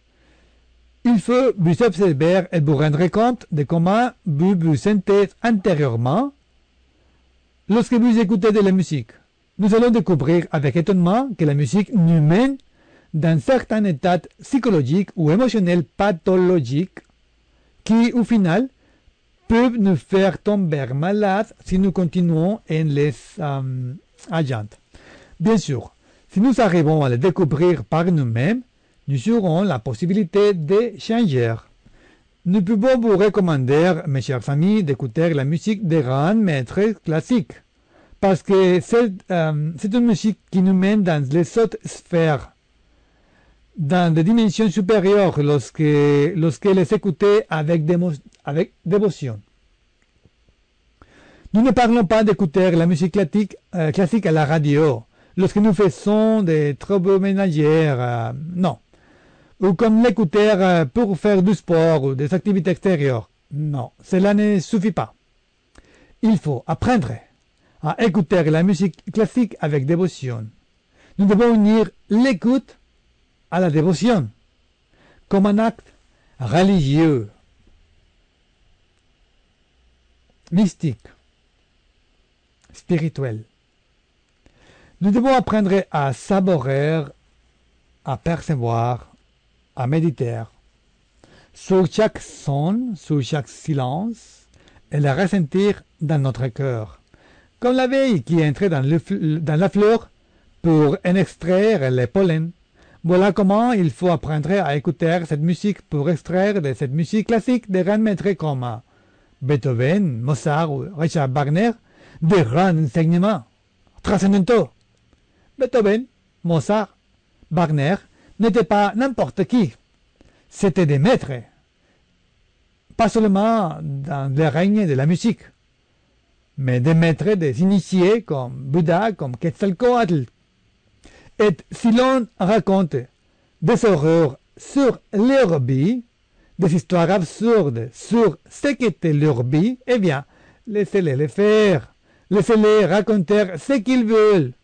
Il faut vous observer et vous rendre compte de comment vous vous sentez intérieurement lorsque vous écoutez de la musique. Nous allons découvrir avec étonnement que la musique nous mène dans certains états psychologiques ou émotionnels pathologiques qui, au final, peuvent nous faire tomber malades si nous continuons en les agents. Bien sûr, si nous arrivons à les découvrir par nous-mêmes, nous aurons la possibilité de changer. Nous pouvons vous recommander, mes chers amis, d'écouter la musique des grands maîtres classiques, parce que c'est une musique qui nous mène dans les hautes sphères, dans des dimensions supérieures lorsqu'elle est écoutée avec dévotion. Nous ne parlons pas d'écouter la musique classique à la radio, lorsque nous faisons des travaux ménagers, non. Ou comme l'écouter pour faire du sport ou des activités extérieures. Non, cela ne suffit pas. Il faut apprendre à écouter la musique classique avec dévotion. Nous devons unir l'écoute à la dévotion, comme un acte religieux, mystique, spirituel. Nous devons apprendre à savourer, à percevoir, à méditer sur chaque son, sur chaque silence, et le ressentir dans notre cœur, comme l'abeille qui entrait dans la fleur pour en extraire les pollens. Voilà comment il faut apprendre à écouter cette musique pour extraire de cette musique classique des grands maîtres comme Beethoven, Mozart ou Richard Wagner des grands enseignements transcendantaux. Beethoven, Mozart, Wagner n'étaient pas n'importe qui. C'était des maîtres. Pas seulement dans le règne de la musique, mais des maîtres des initiés comme Bouddha, comme Quetzalcoatl. Et si l'on raconte des horreurs sur leur vie, des histoires absurdes sur ce qu'était leur vie, eh bien, laissez-les les faire. Laissez-les raconter ce qu'ils veulent.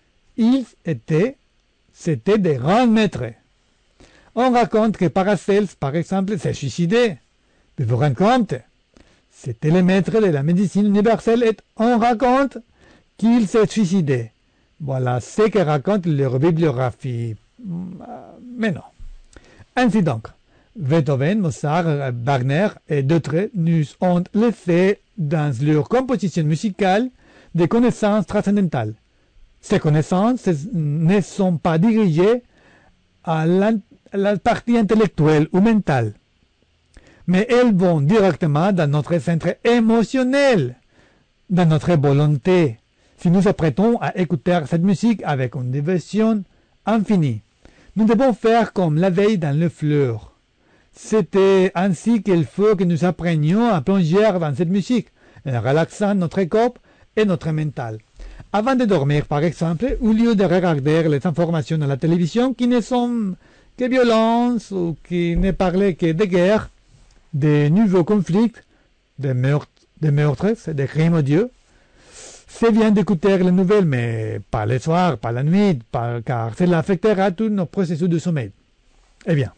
C'était des grands maîtres. On raconte que Paracelse, par exemple, s'est suicidé. Vous vous rendez compte? C'était le maître de la médecine universelle et on raconte qu'il s'est suicidé. Voilà ce que raconte leur bibliographie. Mais non. Ainsi donc, Beethoven, Mozart, Wagner et d'autres nous ont laissé dans leur composition musicale des connaissances transcendantales. Ces connaissances ne sont pas dirigées à la partie intellectuelle ou mentale, mais elles vont directement dans notre centre émotionnel, dans notre volonté, si nous apprêtons à écouter cette musique avec une dévotion infinie. Nous devons faire comme la veille dans le fleur. C'était ainsi qu'il faut que nous apprenions à plonger dans cette musique, en relaxant notre corps et notre mental. Avant de dormir, par exemple, au lieu de regarder les informations à la télévision qui que violence ou qui ne parlait que de guerre, de nouveaux conflits, de meurtres, de crimes odieux. C'est bien d'écouter les nouvelles, mais pas le soir, pas la nuit, car cela affectera tout notre processus de sommeil. Eh bien,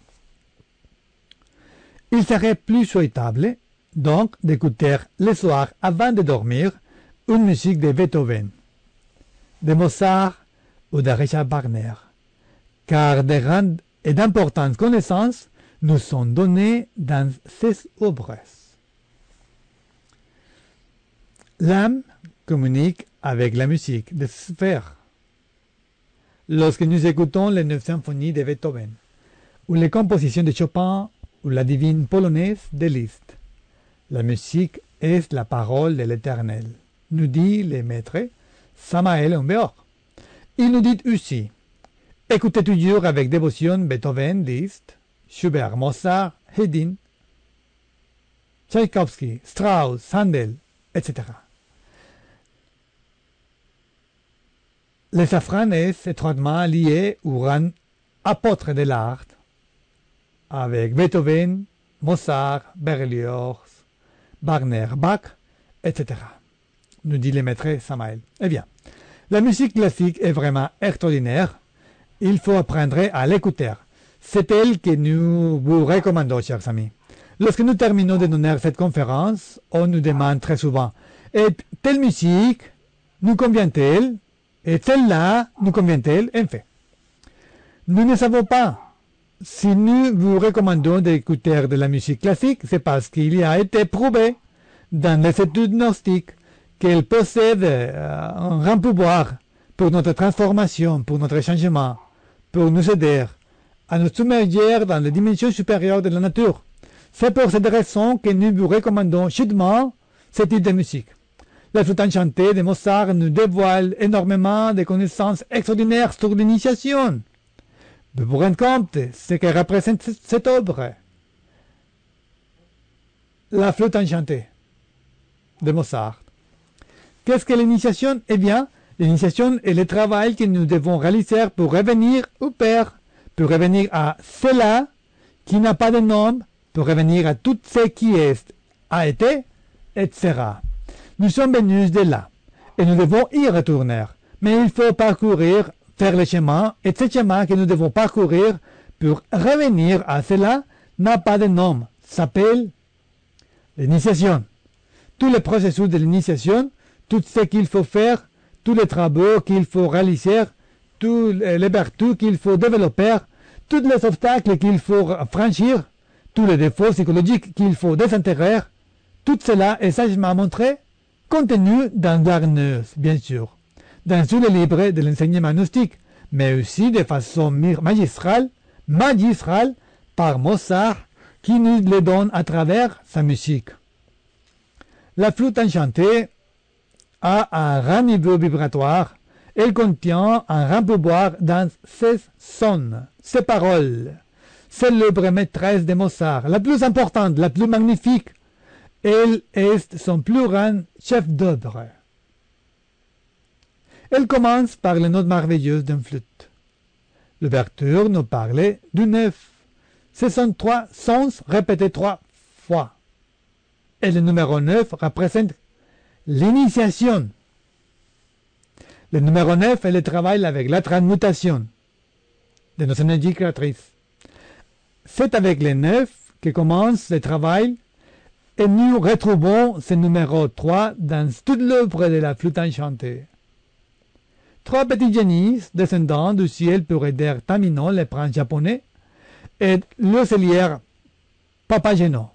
il serait plus souhaitable, donc, d'écouter le soir avant de dormir une musique de Beethoven, de Mozart ou de Richard Wagner, car de grandes et d'importantes connaissances nous sont données dans ces œuvres. L'âme communique avec la musique des sphères. Lorsque nous écoutons les 9 symphonies de Beethoven, ou les compositions de Chopin, ou la divine polonaise de Liszt, la musique est la parole de l'Éternel, nous dit le maître Samael Aumbéor. Il nous dit aussi, écoutez toujours avec dévotion Beethoven, Liszt, Schubert, Mozart, Haydn, Tchaïkovski, Strauss, Handel, etc. Le safran est étroitement lié au rang apôtre de l'art avec Beethoven, Mozart, Berlioz, Wagner, Bach, etc. nous dit le maître Samael. Eh bien, la musique classique est vraiment extraordinaire. Il faut apprendre à l'écouter. C'est elle que nous vous recommandons, chers amis. Lorsque nous terminons de donner cette conférence, on nous demande très souvent « Et telle musique nous convient-elle ?» Et celle-là nous convient-elle? En fait, nous ne savons pas. Si nous vous recommandons d'écouter de la musique classique, c'est parce qu'il a été prouvé dans les études gnostiques qu'elle possède un grand pouvoir pour notre transformation, pour notre changement, pour nous aider à nous submerger dans les dimensions supérieures de la nature. C'est pour cette raison que nous vous recommandons chaudement ce type de musique. La flûte enchantée de Mozart nous dévoile énormément de connaissances extraordinaires sur l'initiation. Vous vous rendez compte ce que représente cette œuvre. La flûte enchantée de Mozart. Qu'est-ce que l'initiation? Eh bien, l'initiation est le travail que nous devons réaliser pour revenir au Père, pour revenir à cela qui n'a pas de nom, pour revenir à tout ce qui est, a été, etc. Nous sommes venus de là, et nous devons y retourner. Mais il faut parcourir, faire le chemin, et ce chemin que nous devons parcourir pour revenir à cela n'a pas de nom, s'appelle l'initiation. Tous les processus de l'initiation, tout ce qu'il faut faire, tous les travaux qu'il faut réaliser, tous les vertus qu'il faut développer, tous les obstacles qu'il faut franchir, tous les défauts psychologiques qu'il faut désintégrer, tout cela est sagement montré, contenu dans Darneuse, bien sûr, dans tous les livres de l'enseignement gnostique, mais aussi de façon magistrale par Mozart, qui nous le donne à travers sa musique. La flûte enchantée a un grand niveau vibratoire. Elle contient un grand pouvoir dans ses sons, ses paroles. C'est l'œuvre maîtresse de Mozart, la plus importante, la plus magnifique. Elle est son plus grand chef-d'œuvre. Elle commence par les notes merveilleuses d'une flûte. L'ouverture nous parlait du 9. Ce sont 3 sons répétés 3 fois. Et le numéro 9 représente l'initiation. Le numéro 9 est le travail avec la transmutation de nos énergies créatrices. C'est avec le 9 que commence le travail et nous retrouvons ce numéro 3 dans toute l'œuvre de la flûte enchantée. 3 petits génies descendant du ciel pour aider Tamino, le prince japonais, et l'auxiliaire Papageno.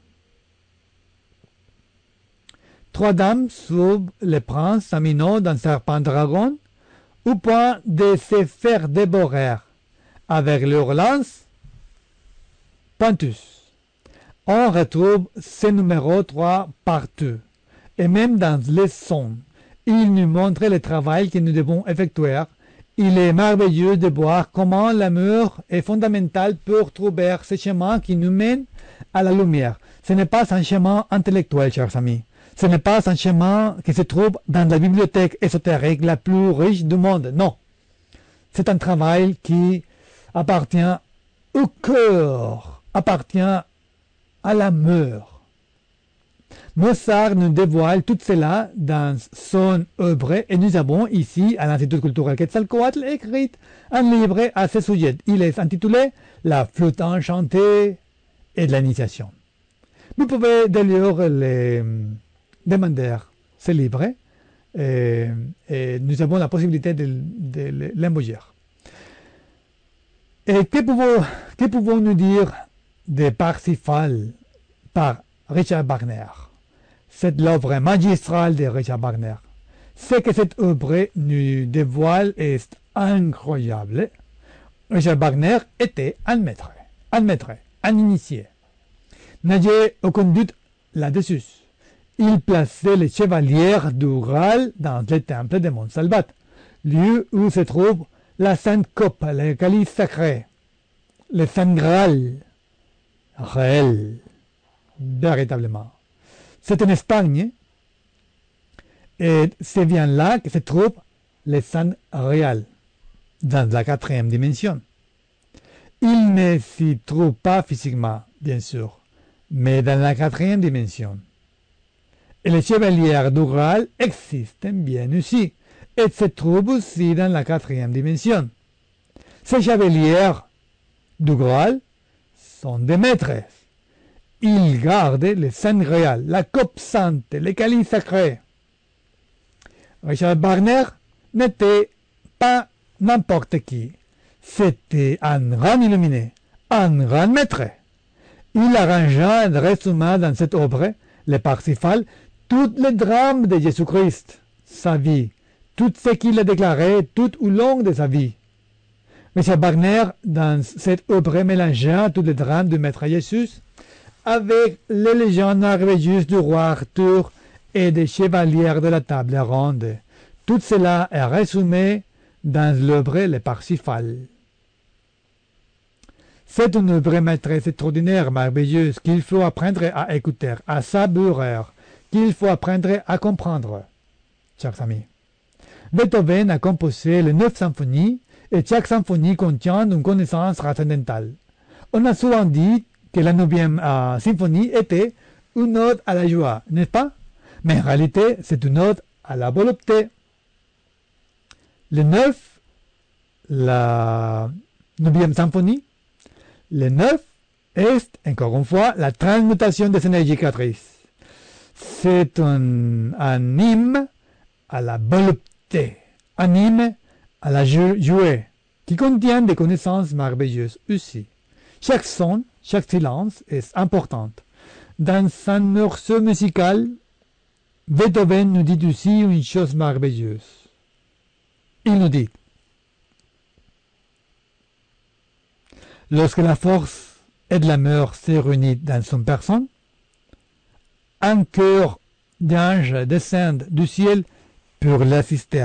3 dames sauvent le prince Tamino d'un serpent dragon au point de se faire dévorer avec leur lance Pentus. On retrouve ce numéro 3 partout, et même dans les sons. Il nous montre le travail que nous devons effectuer. Il est merveilleux de voir comment l'amour est fondamental pour trouver ce chemin qui nous mène à la lumière. Ce n'est pas un chemin intellectuel, chers amis. Ce n'est pas un chemin qui se trouve dans la bibliothèque ésotérique la plus riche du monde. Non. C'est un travail qui appartient au cœur appartient à la mort. Mozart nous dévoile tout cela dans son œuvre et nous avons ici à l'Institut culturel Quetzalcoatl écrit un livre à ce sujet. Il est intitulé La flûte enchantée et de l'initiation. Vous pouvez d'ailleurs demander ce livre et nous avons la possibilité de l'envoyer. Et que pouvons-nous dire de Parsifal par Richard Wagner? C'est l'œuvre magistrale de Richard Wagner. Ce que cette œuvre nous dévoile est incroyable. Richard Wagner était un maître, un initié. N'ayez aucun doute là-dessus. Il plaçait les chevaliers du Graal dans le temple de Montsalvat, lieu où se trouve la Sainte Coupe, le calice sacré, le Saint Graal, réel, véritablement. C'est en Espagne, et c'est bien là que se trouve le Saint Réal, dans la 4e dimension. Il ne s'y trouve pas physiquement, bien sûr, mais dans la 4e dimension. Et les chevaliers du Graal existent bien aussi, et se trouvent aussi dans la 4e dimension. Ces chevaliers du Graal sont des maîtres. Ils gardent le Saint Réal, la coupe sainte, le calice sacré. Richard Wagner n'était pas n'importe qui. C'était un grand illuminé, un grand maître. Il arrangea et résuma dans cette œuvre, le Parsifal, tous les drames de Jésus-Christ, sa vie, tout ce qu'il a déclaré tout au long de sa vie. Richard Wagner, dans cette œuvre, mélangea tous les drames du Maître Jésus avec les légendes merveilleuses du roi Arthur et des chevaliers de la table ronde. Tout cela est résumé dans l'œuvre Le Parsifal. C'est une œuvre maîtresse extraordinaire, merveilleuse, qu'il faut apprendre à écouter, à savourer, qu'il faut apprendre à comprendre, chers amis. Beethoven a composé les 9 symphonies et chaque symphonie contient une connaissance transcendantale. On a souvent dit que la 9e symphonie était une ode à la joie, n'est-ce pas? Mais en réalité, c'est une ode à la volonté. Le 9, la 9e symphonie, le 9 est, encore une fois, la transmutation des énergies créatrices. C'est un hymne à la volonté, un hymne à la joie, qui contient des connaissances merveilleuses aussi. Chaque son, chaque silence est important. Dans un morceau musical, Beethoven nous dit aussi une chose merveilleuse. Il nous dit: lorsque la force et de la mort se réunissent dans son personne, un cœur d'ange descend du ciel pour l'assister.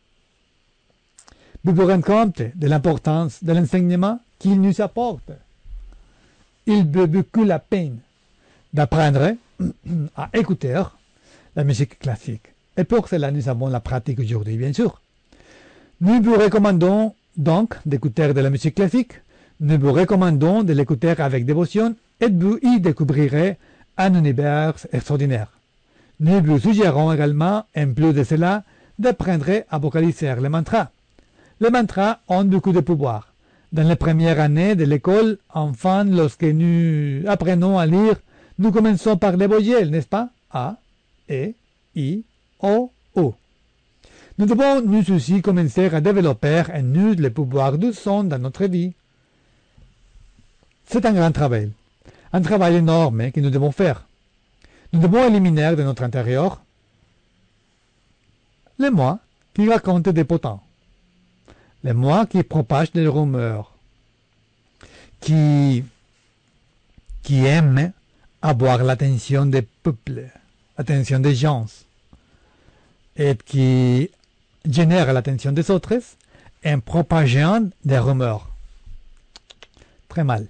Vous vous rendez compte de l'importance de l'enseignement qu'il nous apporte. Il vaut beaucoup la peine d'apprendre à écouter la musique classique. Et pour cela, nous avons la pratique aujourd'hui, bien sûr. Nous vous recommandons donc d'écouter de la musique classique. Nous vous recommandons de l'écouter avec dévotion et vous y découvrirez un univers extraordinaire. Nous vous suggérons également, en plus de cela, d'apprendre à vocaliser les mantras. Les mantras ont beaucoup de pouvoir. Dans les premières années de l'école, enfin, lorsque nous apprenons à lire, nous commençons par les voyelles, n'est-ce pas? A, E, I, O, U. Nous devons nous aussi commencer à développer en nous le pouvoir du son dans notre vie. C'est un grand travail énorme que nous devons faire. Nous devons éliminer de notre intérieur les moi qui racontent des potents, les moi qui propagent des rumeurs, qui aiment avoir l'attention des peuples, l'attention des gens, et qui génèrent l'attention des autres en propageant des rumeurs. Très mal.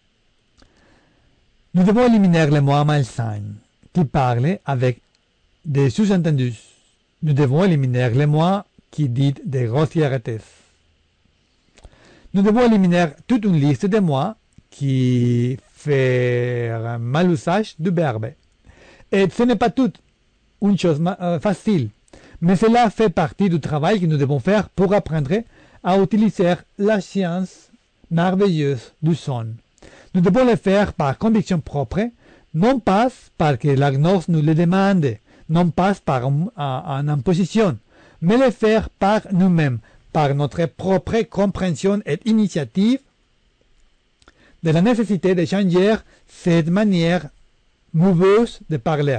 Nous devons éliminer les moi malsains qui parlent avec des sous-entendus. Nous devons éliminer les moi qui disent des grossièretés. Nous devons éliminer toute une liste de moi qui fait un mal usage du verbe. Et ce n'est pas tout une chose facile, mais cela fait partie du travail que nous devons faire pour apprendre à utiliser la science merveilleuse du son. Nous devons le faire par conviction propre, non pas parce que la gnose nous le demande, non pas par une imposition, mais le faire par nous-mêmes, par notre propre compréhension et initiative de la nécessité de changer cette manière mauvaise de parler.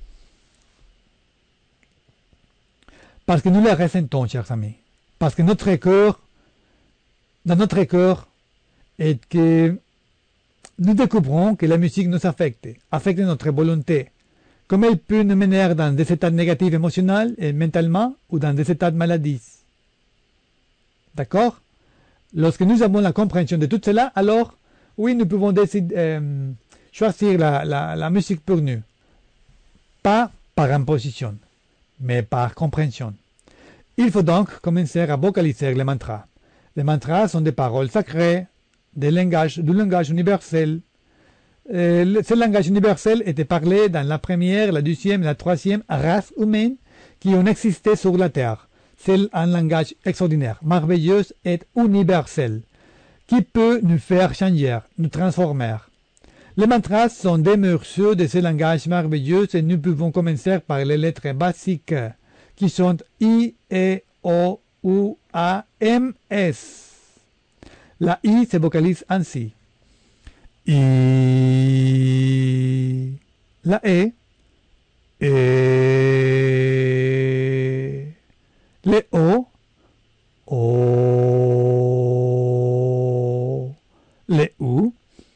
Parce que nous le ressentons, chers amis. Parce que notre cœur, dans notre cœur, et que nous découvrons que la musique nous affecte notre volonté, comme elle peut nous mener dans des états négatifs émotionnels et mentalement ou dans des états de maladie. D'accord? Lorsque nous avons la compréhension de tout cela, alors, oui, nous pouvons décider, choisir la musique pour nous. Pas par imposition, mais par compréhension. Il faut donc commencer à vocaliser les mantras. Les mantras sont des paroles sacrées, du langage universel. Ce langage universel était parlé dans la première, la deuxième et la troisième race humaine qui ont existé sur la Terre. C'est un langage extraordinaire, merveilleux et universel, qui peut nous faire changer, nous transformer. Les mantras sont des morceaux de ce langage merveilleux et nous pouvons commencer par les lettres basiques qui sont I, E, O, U, A, M, S. La I se vocalise ainsi. I. La E. E. Le O. O. Le U.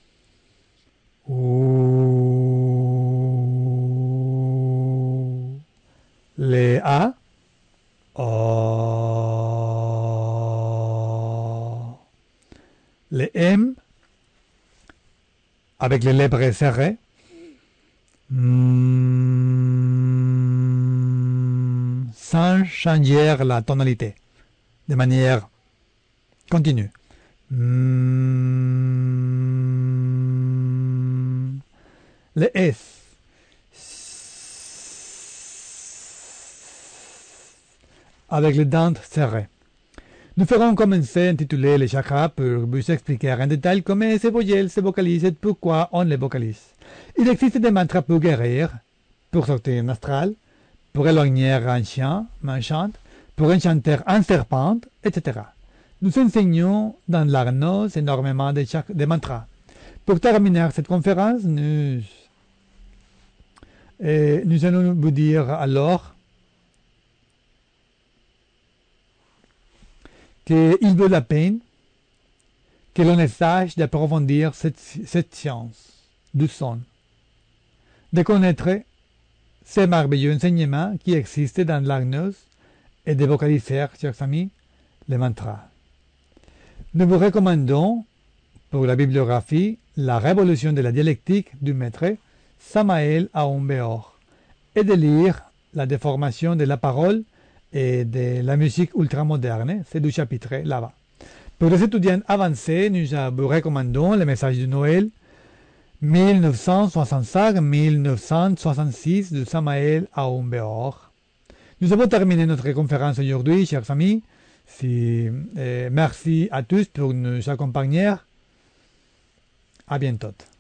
U. Le A. O. Le M. Avec les lèvres serrées. Sans changer la tonalité. De manière continue. Le S. Avec les dents serrées. Nous ferons commencer intituler les chakras pour vous expliquer en détail comment ces voyelles se vocalisent et pourquoi on les vocalise. Il existe des mantras pour guérir, pour sortir un astral, pour éloigner un chien, un chant, pour enchanter un serpent, etc. Nous enseignons dans l'Arnos énormément de mantras. Pour terminer cette conférence, nous allons vous dire alors qu'il vaut la peine que l'on essaie d'approfondir cette science du son, de connaître ces merveilleux enseignements qui existent dans l'Arnos et de vocaliser, chers amis, les mantras. Nous vous recommandons, pour la bibliographie, La révolution de la dialectique du maître Samael Aoun Beor et de lire La déformation de la parole et de la musique ultramoderne, c'est du chapitre là-bas. Pour les étudiants avancés, nous vous recommandons le message de Noël 1965-1966 de Samael Aoun Beor. Nous avons terminé notre conférence aujourd'hui, chers amis. Merci à tous pour nous accompagner. À bientôt.